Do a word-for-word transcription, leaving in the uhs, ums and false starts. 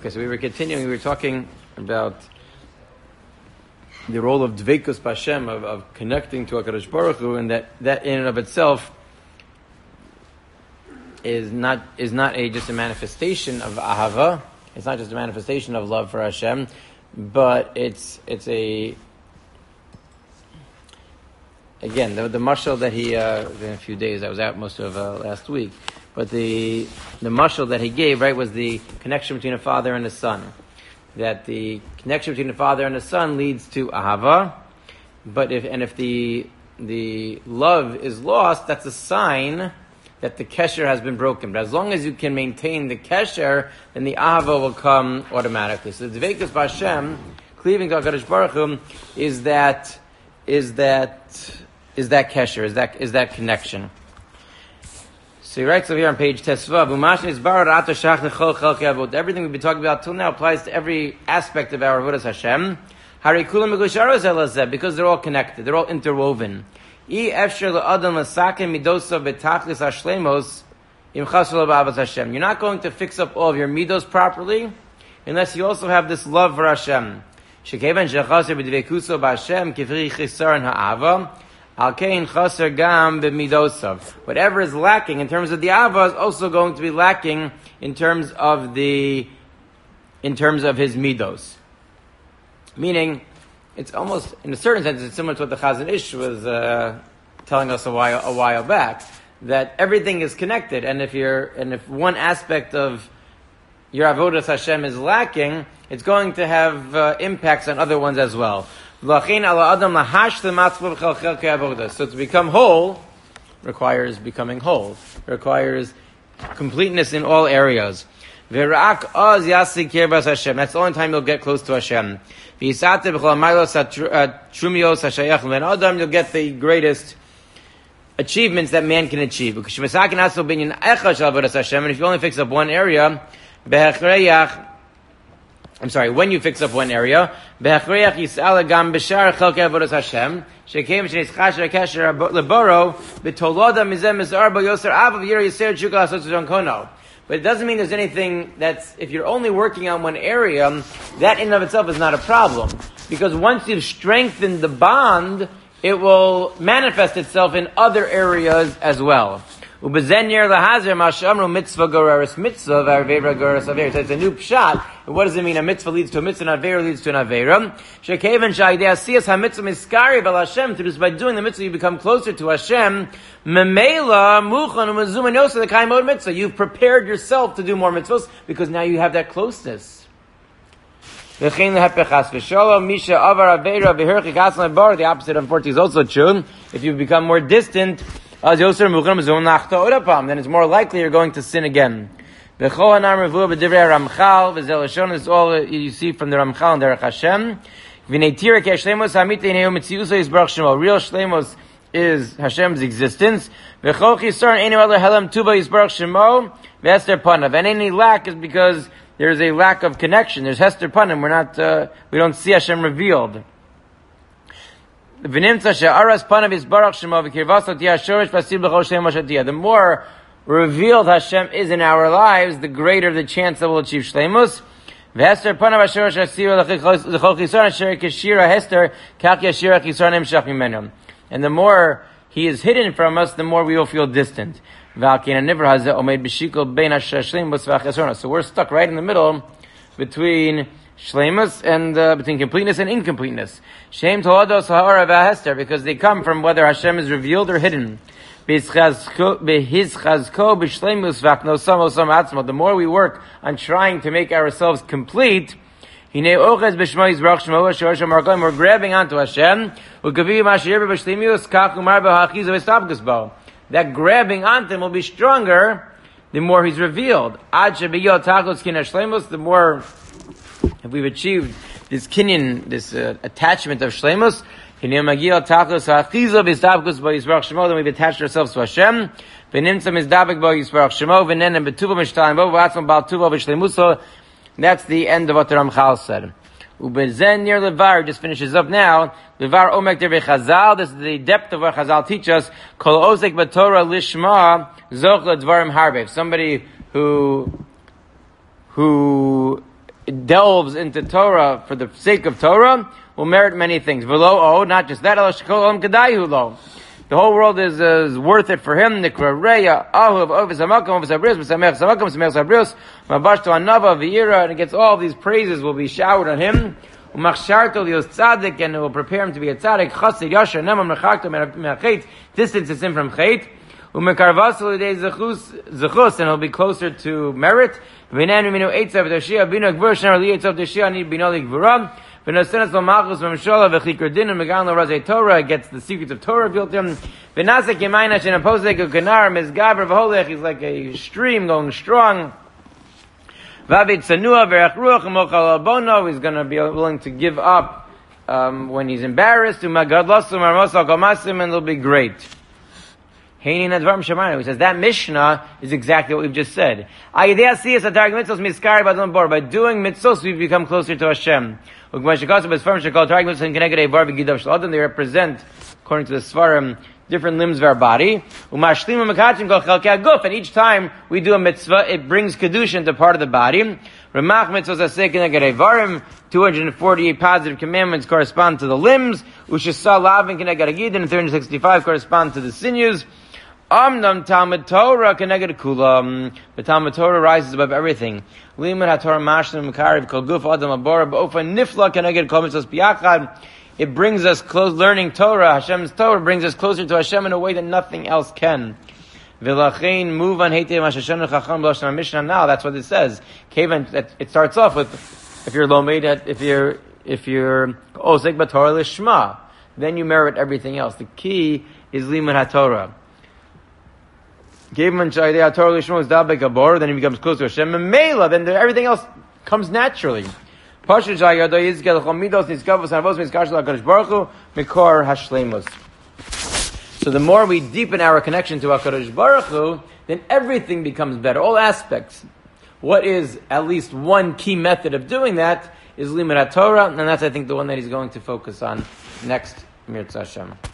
Okay, so we were continuing, we were talking about the role of Dveikus B'Hashem, of, of connecting to HaKadosh Baruch Hu, and that, that in and of itself is not is not a just a manifestation of Ahava. It's not just a manifestation of love for Hashem, but it's it's a again the the mashal that he uh, in a few days I was out most of uh, last week, but the the mashal that he gave right was the connection between a father and a son. That the connection between the father and the son leads to Ahava, but if and if the the love is lost, that's a sign that the kesher has been broken. But as long as you can maintain the kesher, then the ahava will come automatically. So the Dveikus B'Hashem, cleaving to HaKadosh Baruch Hu, is that is that is that kesher, is that is that connection. So he writes over here on page Tesvav, everything we've been talking about till now applies to every aspect of our avodas Hashem. Because they're all connected, they're all interwoven. You're not going to fix up all of your midos properly unless you also have this love for Hashem. Whatever is lacking in terms of the Ava is also going to be lacking in terms of the in terms of his midos. Meaning, it's almost, in a certain sense, it's similar to what the Chazon Ish was uh, telling us a while a while back, that everything is connected, and if you're and if one aspect of your avodas Hashem is lacking, it's going to have uh, impacts on other ones as well. So to become whole requires becoming whole, requires completeness in all areas. That's the only time you'll get close to Hashem. You'll get the greatest achievements that man can achieve. And if you only fix up one area, I'm sorry, when you fix up one area, but it doesn't mean there's anything that's, if you're only working on one area, that in and of itself is not a problem. Because once you've strengthened the bond, it will manifest itself in other areas as well. So it's a new pshat. And what does it mean? A mitzvah leads to a mitzvah, an avera leads to an avera. Just by doing the mitzvah, you become closer to Hashem. You've prepared yourself to do more mitzvahs because now you have that closeness. The opposite, unfortunately, is also true. If you become more distant, then it's more likely you're going to sin again. This is all you see from the Ramchal and Derech Hashem. Real shlemos is Hashem's existence. And any lack is because there is a lack of connection. There's Hester Panim. We're not, uh, we don't see Hashem revealed. The more revealed Hashem is in our lives, the greater the chance that we'll achieve shleimus. And the more he is hidden from us, the more we will feel distant. So we're stuck right in the middle between shleimus and uh, between completeness and incompleteness. Shem to'ados ha'ara v'hester, because they come from whether Hashem is revealed or hidden. The more we work on trying to make ourselves complete, we're grabbing onto Hashem. That grabbing onto Him will be stronger the more He's revealed. The more if we've achieved this kinyan, this uh, attachment of shleimus, then we've attached ourselves to Hashem. That's the end of what the Ramchal said. Near Levar, just finishes up now. Levar Omek Dervei Chazal. This is the depth of what Chazal teach us. Kol Ozek B'Torah Lishma Zoch LeDvarim Harbe. Somebody who who delves into Torah for the sake of Torah will merit many things. V'lo, oh, not just that, the whole world is, uh, is worth it for him. Nikra Reya, Ahuv, Ovis Hamakom, Ovis Abrius, V'samech Samakom, Samech Sabrius, Mabashto Anava, V'yira, and it gets all these praises will be showered on him. Umachsharto lios tzaddik, and it will prepare him to be a tzaddik. Chassid Yasher, Nemam Nechakto, Menachet, distances him from Chet. Umekarvasu l'dei zechus, zechus, and he'll be closer to merit. V'nen minu eitzav d'ashia, bino gvur, shnar li eitzav d'ashia, need bino li gvura. V'nosenes lo malchus v'mshola v'chikr din, and megan lo razei Torah, gets the secrets of Torah built to him. V'nasek yemayna shen aposek u'kenar, mizgaber v'holech, he's like a stream going strong. V'avid tsanua v'erach ruach, u'mochal albono, he's going to be willing to give up um, when he's embarrassed. U'magad losu marmosal komasim, and it'll be great. He says that Mishnah is exactly what we've just said. By doing mitzvos, we become closer to Hashem. They represent, according to the Svarim, different limbs of our body. And each time we do a mitzvah, it brings kedusha into part of the body. two hundred forty-eight positive commandments correspond to the limbs. And three hundred sixty-five correspond to the sinews. Amnam Talmud Torah connected kulam. The Talmud Torah rises above everything. Limud HaTorah Mashlim Mekariv Kol Guf Adam Abora B'Ofa Nifla connected Kol Mitzvos B'Yachad. It brings us close. Learning Torah, Hashem's Torah, brings us closer to Hashem in a way that nothing else can. V'Lachein Muvan Heitei Mashashanu Chacham B'Lashon Mishnah. Now that's what it says. Kevan, it starts off with, if you're lomeid, if you're if you're osek b'Torah lishma, then you merit everything else. The key is Limud HaTorah. Then he becomes close to Hashem. And Mela, then everything else comes naturally. So the more we deepen our connection to HaKadosh Baruch Hu, then everything becomes better. All aspects. What is at least one key method of doing that is Limud HaTorah, and that's, I think, the one that he's going to focus on next, Mirza Hashem.